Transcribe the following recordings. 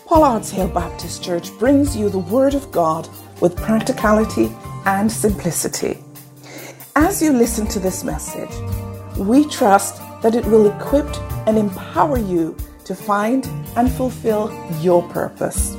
Pollard's Hill Baptist Church brings you the Word of God with practicality and simplicity. As you listen to this message, we trust that it will equip and empower you to find and fulfill your purpose.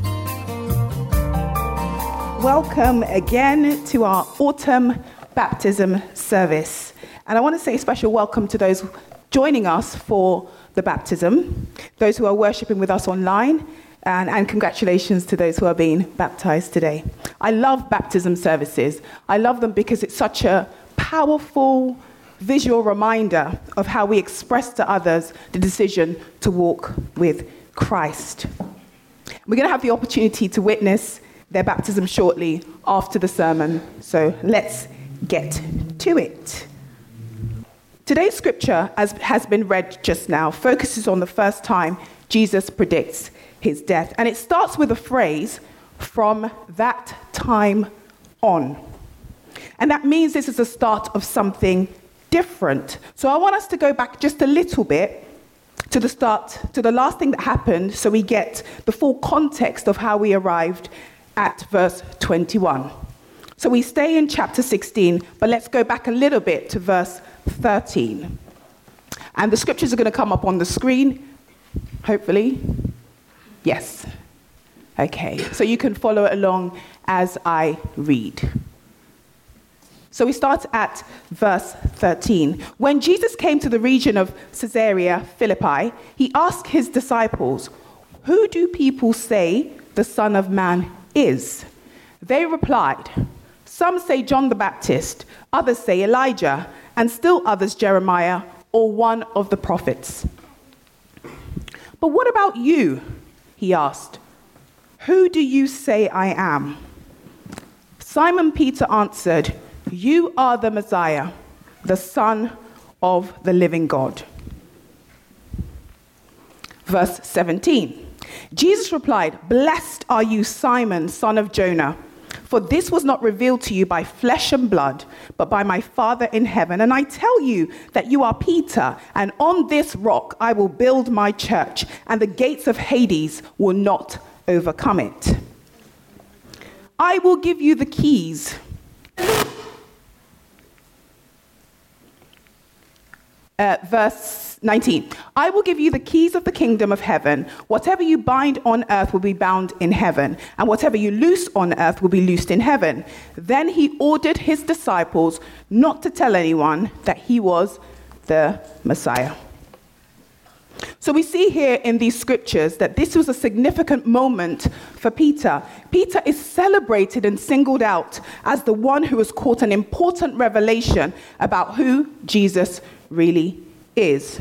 Welcome again to our autumn baptism service. And I want to say a special welcome to those joining us for the baptism, those who are worshipping with us online, and congratulations to those who are being baptized today. I love baptism services. I love them because it's such a powerful visual reminder of how we express to others the decision to walk with Christ. We're going to have the opportunity to witness their baptism shortly after the sermon, so let's get to it. Today's scripture, as has been read just now, focuses on the first time Jesus predicts his death. And it starts with a phrase, "from that time on." And that means this is the start of something different. So I want us to go back just a little bit to the last thing that happened, so we get the full context of how we arrived at verse 21. So we stay in chapter 16, but let's go back a little bit to verse 13. And the scriptures are going to come up on the screen, hopefully. Yes. Okay, so you can follow along as I read. So we start at verse 13. When Jesus came to the region of Caesarea Philippi, he asked his disciples, "Who do people say the Son of Man is?" They replied, "Some say John the Baptist, others say Elijah, and still others Jeremiah or one of the prophets." "But what about you?" he asked. "Who do you say I am?" Simon Peter answered, "You are the Messiah, the Son of the living God." Verse 17. Jesus replied, "Blessed are you, Simon, son of Jonah, for this was not revealed to you by flesh and blood, but by my Father in heaven. And I tell you that you are Peter, and on this rock I will build my church, and the gates of Hades will not overcome it. I will give you the keys." Verse 19. "I will give you the keys of the kingdom of heaven. Whatever you bind on earth will be bound in heaven, and whatever you loose on earth will be loosed in heaven." Then he ordered his disciples not to tell anyone that he was the Messiah. So we see here in these scriptures that this was a significant moment for Peter. Peter is celebrated and singled out as the one who has caught an important revelation about who Jesus really is.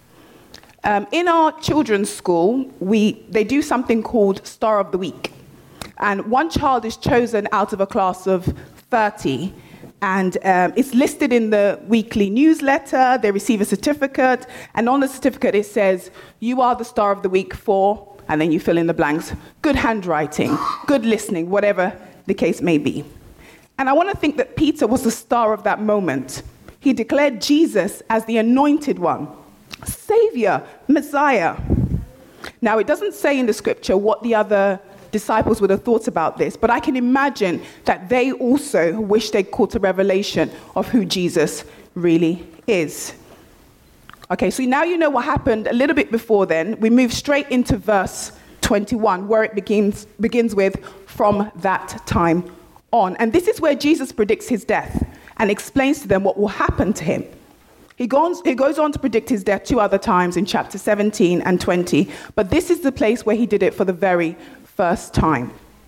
In our children's school, they do something called Star of the Week. And one child is chosen out of a class of 30. And it's listed in the weekly newsletter. They receive a certificate. And on the certificate, it says, "You are the Star of the Week for," and then you fill in the blanks, "good handwriting, good listening," whatever the case may be. And I want to think that Peter was the star of that moment. He declared Jesus as the anointed one, Savior, Messiah. Now, it doesn't say in the scripture what the other disciples would have thought about this, but I can imagine that they also wish they'd caught a revelation of who Jesus really is. Okay, so now you know what happened a little bit before then. We move straight into verse 21, where it begins with, "From that time on." And this is where Jesus predicts his death and explains to them what will happen to him. He goes on to predict his death 2 other times in chapter 17 and 20, but this is the place where he did it for the very first time.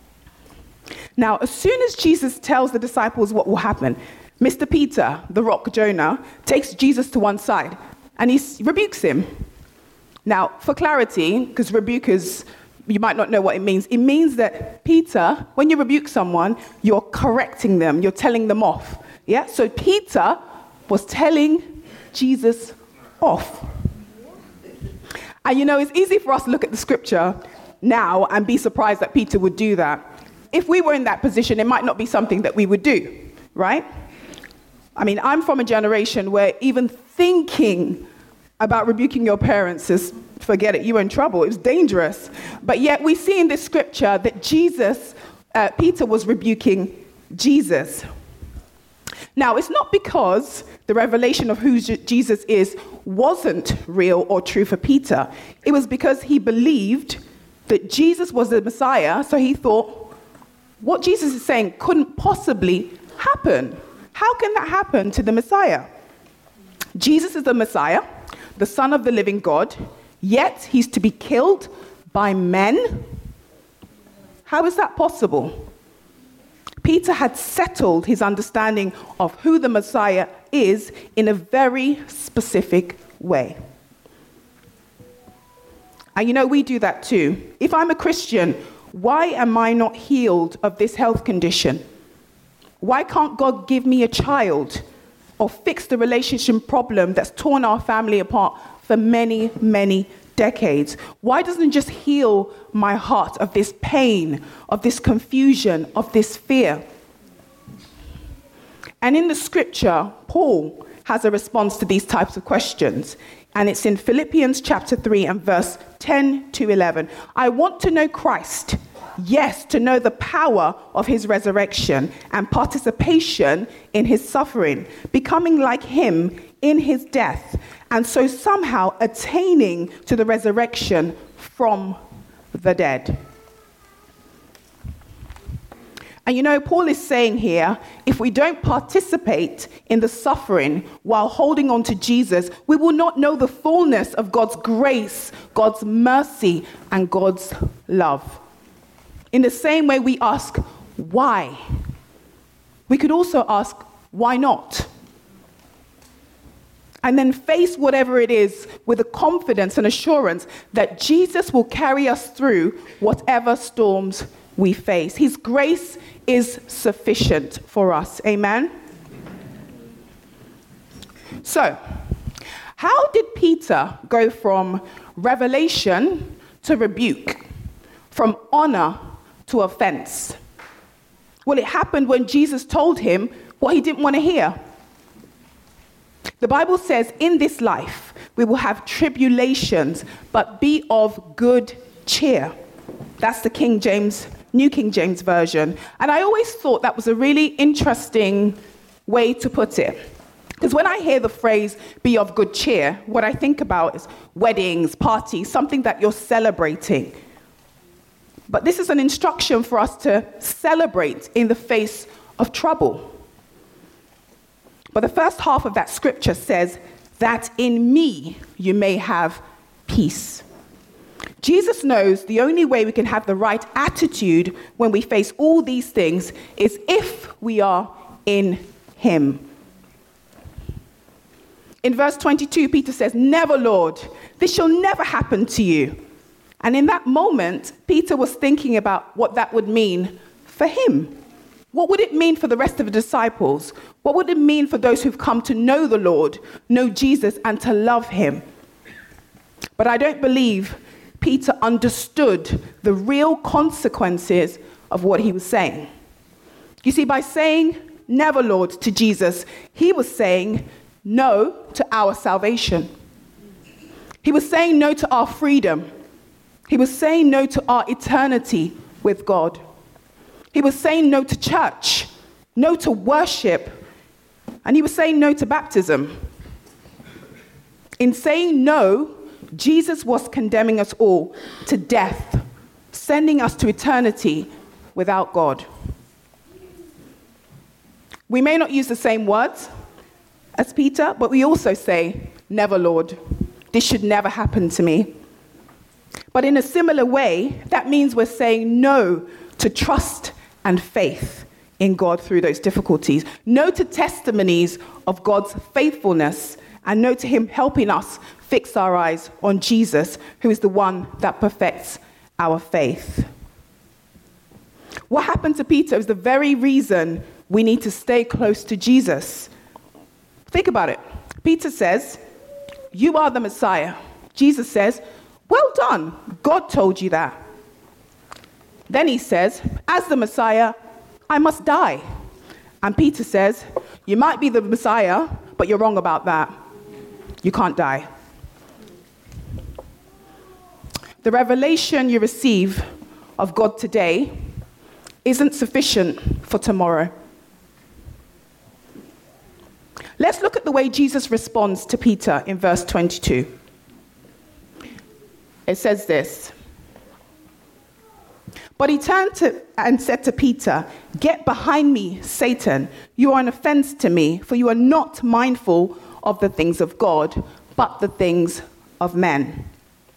Now, as soon as Jesus tells the disciples what will happen, Mr. Peter, the rock Jonah, takes Jesus to one side and he rebukes him. Now, for clarity, because rebukers, you might not know what it means that Peter, when you rebuke someone, you're correcting them, you're telling them off. Yeah, so Peter was telling Jesus off. And you know, it's easy for us to look at the scripture now and be surprised that Peter would do that. If we were in that position, it might not be something that we would do, right? I mean, I'm from a generation where even thinking about rebuking your parents is forget it, you were in trouble. It was dangerous. But yet we see in this scripture that Peter was rebuking Jesus. Now, it's not because the revelation of who Jesus is wasn't real or true for Peter. It was because he believed that Jesus was the Messiah, so he thought, what Jesus is saying couldn't possibly happen. How can that happen to the Messiah? Jesus is the Messiah, the Son of the living God, yet he's to be killed by men? How is that possible? Peter had settled his understanding of who the Messiah is in a very specific way. And you know, we do that too. If I'm a Christian, why am I not healed of this health condition? Why can't God give me a child or fix the relationship problem that's torn our family apart for many, many decades? Why doesn't it just heal my heart of this pain, of this confusion, of this fear? And in the scripture, Paul has a response to these types of questions. And it's in Philippians chapter 3 and verse 10 to 11. I want to know Christ. Yes, to know the power of his resurrection and participation in his suffering, becoming like him in his death, and so somehow attaining to the resurrection from the dead. And you know, Paul is saying here, if we don't participate in the suffering while holding on to Jesus, we will not know the fullness of God's grace, God's mercy, and God's love. In the same way we ask, why? We could also ask, why not? And then face whatever it is with a confidence and assurance that Jesus will carry us through whatever storms we face. His grace is sufficient for us. Amen? So, how did Peter go from revelation to rebuke, from honor to offense? Well, it happened when Jesus told him what he didn't want to hear. The Bible says, in this life, we will have tribulations, but be of good cheer. That's the New King James Version. And I always thought that was a really interesting way to put it. Because when I hear the phrase, be of good cheer, what I think about is weddings, parties, something that you're celebrating. But this is an instruction for us to celebrate in the face of trouble. But the first half of that scripture says that in me you may have peace. Jesus knows the only way we can have the right attitude when we face all these things is if we are in him. In verse 22, Peter says, "Never, Lord, this shall never happen to you." And in that moment, Peter was thinking about what that would mean for him. What would it mean for the rest of the disciples? What would it mean for those who've come to know the Lord, know Jesus, and to love him? But I don't believe Peter understood the real consequences of what he was saying. You see, by saying never, Lord, to Jesus, he was saying no to our salvation. He was saying no to our freedom. He was saying no to our eternity with God. He was saying no to church, no to worship, and he was saying no to baptism. In saying no, Jesus was condemning us all to death, sending us to eternity without God. We may not use the same words as Peter, but we also say, never, Lord. This should never happen to me. But in a similar way, that means we're saying no to trust and faith in God through those difficulties. No to testimonies of God's faithfulness, and no to him helping us fix our eyes on Jesus, who is the one that perfects our faith. What happened to Peter is the very reason we need to stay close to Jesus. Think about it. Peter says, "You are the Messiah." Jesus says, "Well done. God told you that." Then he says, "As the Messiah, I must die." And Peter says, "You might be the Messiah, but you're wrong about that. You can't die." the revelation you receive of God today isn't sufficient for tomorrow. Let's look at the way Jesus responds to Peter in verse 22. It says this: "But he turned and said to Peter, 'Get behind me, Satan. You are an offense to me, for you are not mindful of the things of God, but the things of men.'"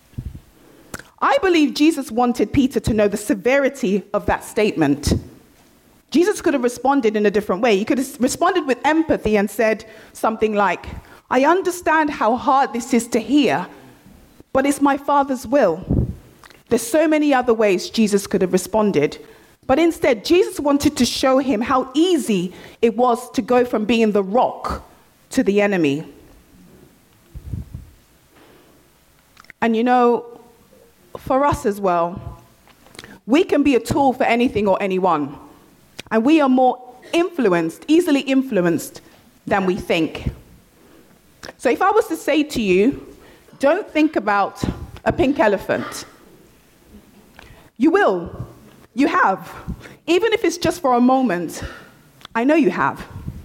I believe Jesus wanted Peter to know the severity of that statement. Jesus could have responded in a different way. He could have responded with empathy and said something like, "I understand how hard this is to hear, but it's my Father's will." There's so many other ways Jesus could have responded. But instead, Jesus wanted to show him how easy it was to go from being the rock to the enemy. And you know, for us as well, we can be a tool for anything or anyone. And we are more easily influenced than we think. So if I was to say to you, don't think about a pink elephant, you will. You have. Even if it's just for a moment, I know you have.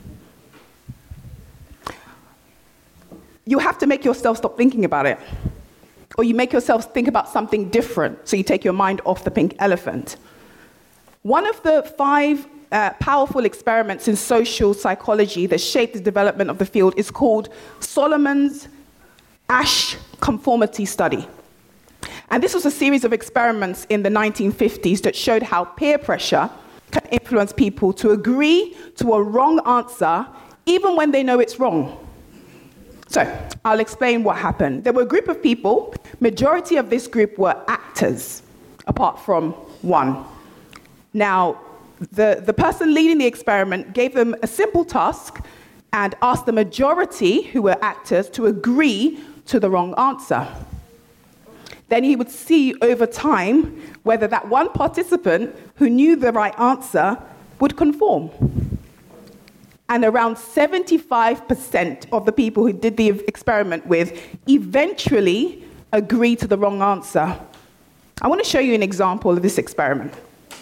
You have to make yourself stop thinking about it. Or you make yourself think about something different, so you take your mind off the pink elephant. One of the 5 powerful experiments in social psychology that shaped the development of the field is called Solomon's Asch conformity study. And this was a series of experiments in the 1950s that showed how peer pressure can influence people to agree to a wrong answer even when they know it's wrong. So, I'll explain what happened. There were a group of people. Majority of this group were actors, apart from one. Now, the person leading the experiment gave them a simple task and asked the majority, who were actors, to agree to the wrong answer. Then he would see over time whether that one participant who knew the right answer would conform. And around 75% of the people who did the experiment with eventually agreed to the wrong answer. I want to show you an example of this experiment.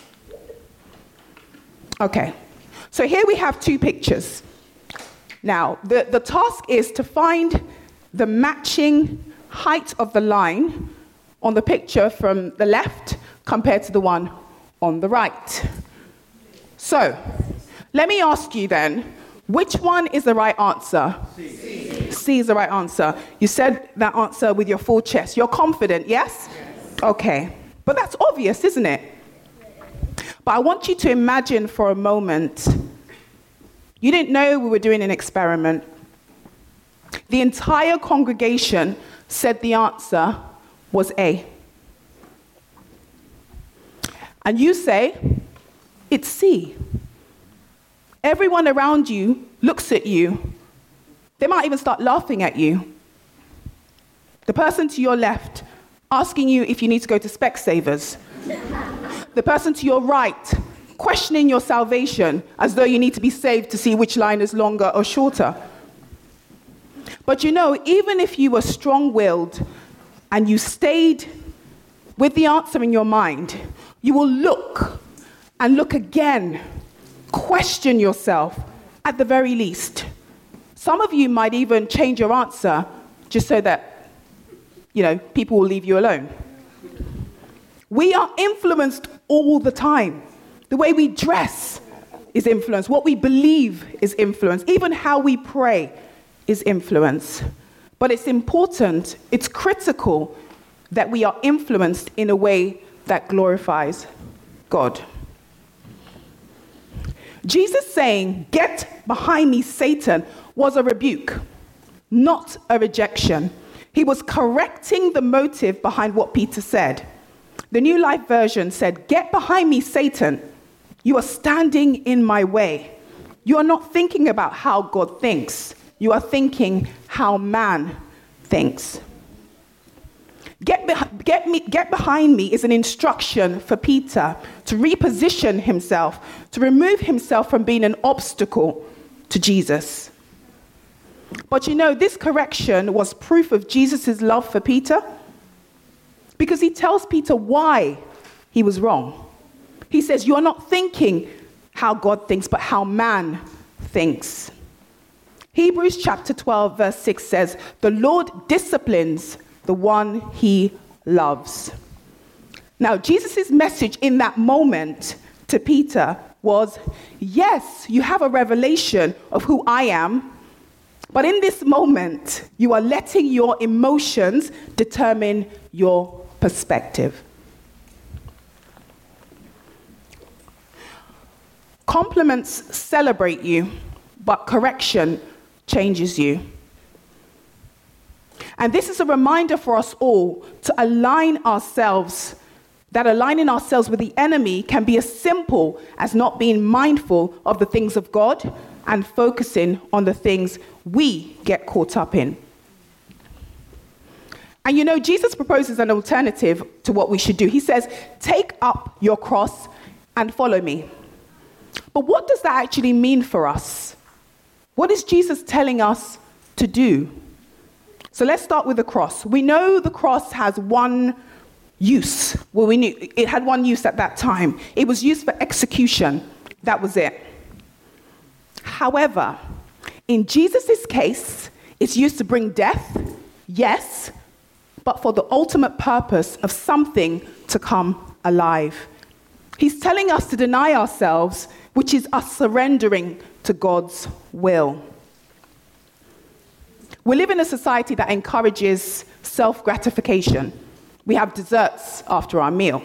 Okay, so here we have 2 pictures. Now, the task is to find the matching height of the line on the picture from the left compared to the one on the right. So, let me ask you then, which one is the right answer? C. C is the right answer. You said that answer with your full chest. You're confident, yes? Okay, but that's obvious, isn't it? But I want you to imagine for a moment, you didn't know we were doing an experiment. The entire congregation said the answer was A. And you say, it's C. Everyone around you looks at you. They might even start laughing at you. The person to your left asking you if you need to go to Specsavers. The person to your right questioning your salvation as though you need to be saved to see which line is longer or shorter. But you know, even if you were strong-willed and you stayed with the answer in your mind, you will look and look again, question yourself at the very least. Some of you might even change your answer just so that, people will leave you alone. We are influenced all the time. The way we dress is influenced. What we believe is influenced. Even how we pray is influenced. But it's important, it's critical that we are influenced in a way that glorifies God. Jesus saying, "Get behind me, Satan," was a rebuke, not a rejection. He was correcting the motive behind what Peter said. The New Life Version said, "Get behind me, Satan. You are standing in my way. You are not thinking about how God thinks. You are thinking how man thinks." Get behind me is an instruction for Peter to reposition himself, to remove himself from being an obstacle to Jesus. But this correction was proof of Jesus' love for Peter. because he tells Peter why he was wrong. He says, you're not thinking how God thinks, but how man thinks. Hebrews chapter 12, verse 6 says, the Lord disciplines the one he loves. Now, Jesus' message in that moment to Peter was, yes, you have a revelation of who I am, but in this moment, you are letting your emotions determine your perspective. Compliments celebrate you, but correction changes you. And this is a reminder for us all to aligning ourselves with the enemy can be as simple as not being mindful of the things of God and focusing on the things we get caught up in. And you know, Jesus proposes an alternative to what we should do. He says, take up your cross and follow me. But what does that actually mean for us? What is Jesus telling us to do? So let's start with the cross. We know the cross has one use. Well, we knew it had one use at that time. It was used for execution. That was it. However, in Jesus' case, it's used to bring death, yes, but for the ultimate purpose of something to come alive. He's telling us to deny ourselves, which is us surrendering to God's will. We live in a society that encourages self-gratification. We have desserts after our meal.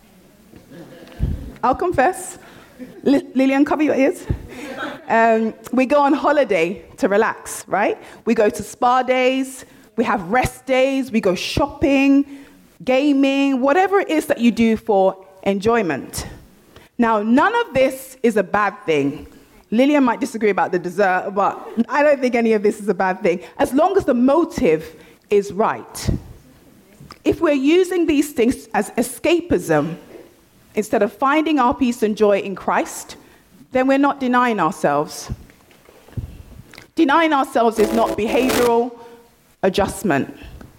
I'll confess. Lillian, cover your ears. We go on holiday to relax, right? We go to spa days. We have rest days. We go shopping, gaming, whatever it is that you do for enjoyment. Now, none of this is a bad thing. Lillian might disagree about the dessert, but I don't think any of this is a bad thing, as long as the motive is right. If we're using these things as escapism, instead of finding our peace and joy in Christ, then we're not denying ourselves. Denying ourselves is not behavioral adjustment.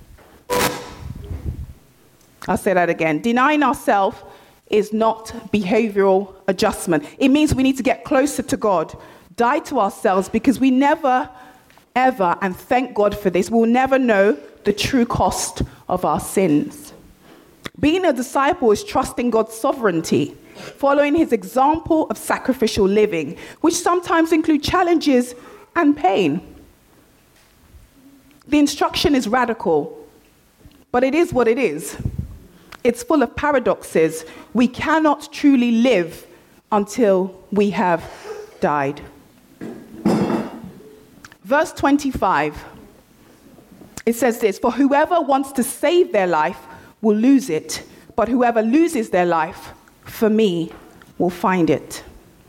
I'll say that again. Denying ourselves is not behavioral adjustment. It means we need to get closer to God, die to ourselves, because we never, ever, and thank God for this, we'll never know the true cost of our sins. Being a disciple is trusting God's sovereignty, following his example of sacrificial living, which sometimes include challenges and pain. The instruction is radical, but it is what it is. It's full of paradoxes. We cannot truly live until we have died. Verse 25, it says this, for whoever wants to save their life will lose it, but whoever loses their life for me will find it.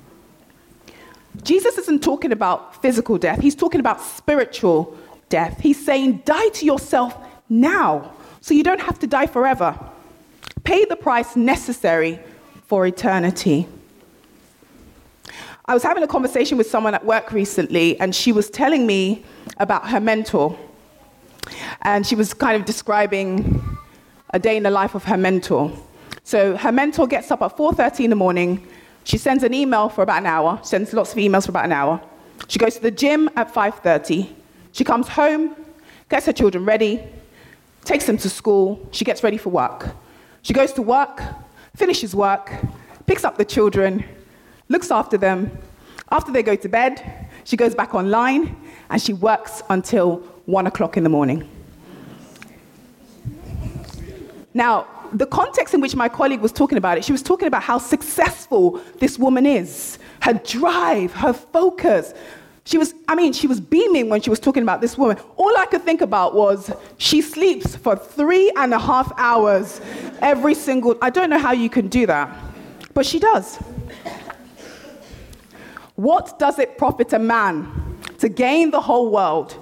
Jesus isn't talking about physical death. He's talking about spiritual death. He's saying, die to yourself now, so you don't have to die forever. Pay the price necessary for eternity. I was having a conversation with someone at work recently, and she was telling me about her mentor. And she was kind of describing a day in the life of her mentor. So her mentor gets up at 4:30 in the morning. She sends an email for about an hour, sends lots of emails for about an hour. She goes to the gym at 5:30. She comes home, gets her children ready, takes them to school. She gets ready for work. She goes to work, finishes work, picks up the children, looks after them. After they go to bed, she goes back online and she works until 1 o'clock in the morning. Now, the context in which my colleague was talking about it, she was talking about how successful this woman is, her drive, her focus. She was beaming when she was talking about this woman. All I could think about was she sleeps for 3.5 hours every single. I don't know how you can do that, but she does. What does it profit a man to gain the whole world?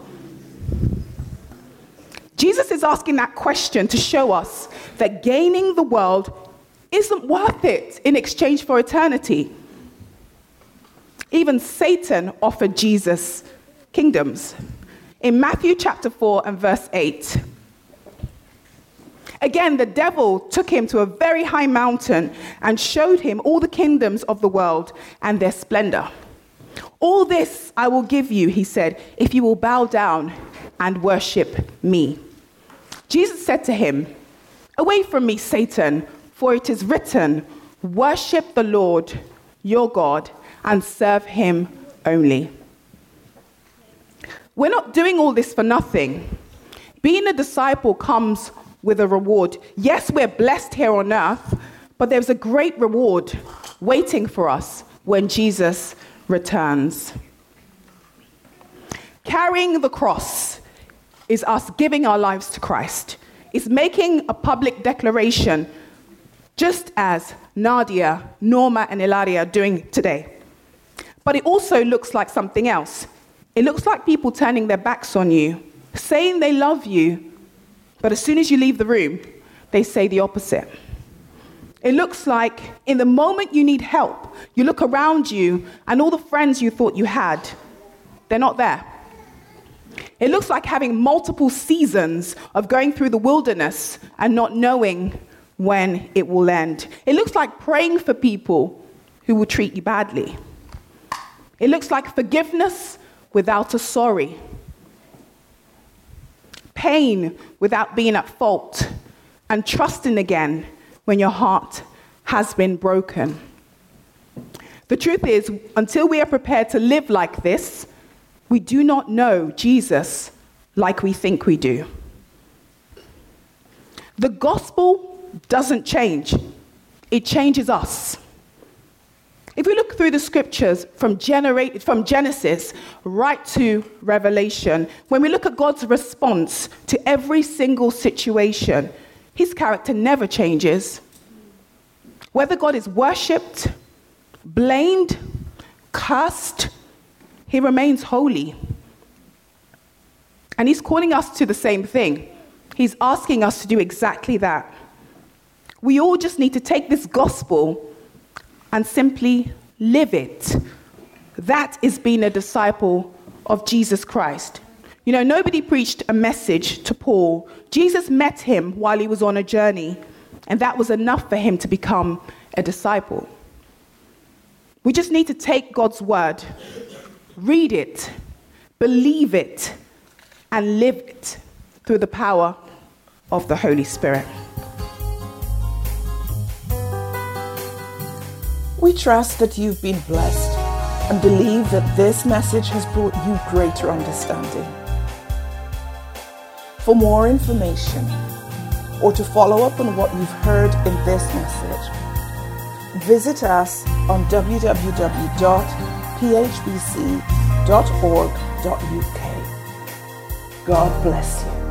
Jesus is asking that question to show us that gaining the world isn't worth it in exchange for eternity. Even Satan offered Jesus kingdoms. In Matthew chapter 4 and verse 8, Again, the devil took him to a very high mountain and showed him all the kingdoms of the world and their splendor. All this I will give you, he said, if you will bow down and worship me. Jesus said to him, away from me, Satan, for it is written, worship the Lord your God and serve him only. We're not doing all this for nothing. Being a disciple comes with a reward. Yes, we're blessed here on earth, but there's a great reward waiting for us when Jesus returns. Carrying the cross is us giving our lives to Christ. It's making a public declaration, just as Nadia, Norma, and Ilaria are doing today. But it also looks like something else. It looks like people turning their backs on you, saying they love you, but as soon as you leave the room, they say the opposite. It looks like in the moment you need help, you look around you and all the friends you thought you had, they're not there. It looks like having multiple seasons of going through the wilderness and not knowing when it will end. It looks like praying for people who will treat you badly. It looks like forgiveness without a sorry. Pain without being at fault, and trusting again when your heart has been broken. The truth is, until we are prepared to live like this, we do not know Jesus like we think we do. The gospel doesn't change. It changes us. If we look through the scriptures from Genesis right to Revelation, when we look at God's response to every single situation, his character never changes. Whether God is worshipped, blamed, cursed, he remains holy. And he's calling us to the same thing. He's asking us to do exactly that. We all just need to take this gospel and simply live it. That is being a disciple of Jesus Christ. You know, nobody preached a message to Paul. Jesus met him while he was on a journey, and that was enough for him to become a disciple. We just need to take God's word, read it, believe it, and live it through the power of the Holy Spirit. We trust that you've been blessed and believe that this message has brought you greater understanding. For more information or to follow up on what you've heard in this message, visit us on www.phbc.org.uk. God bless you.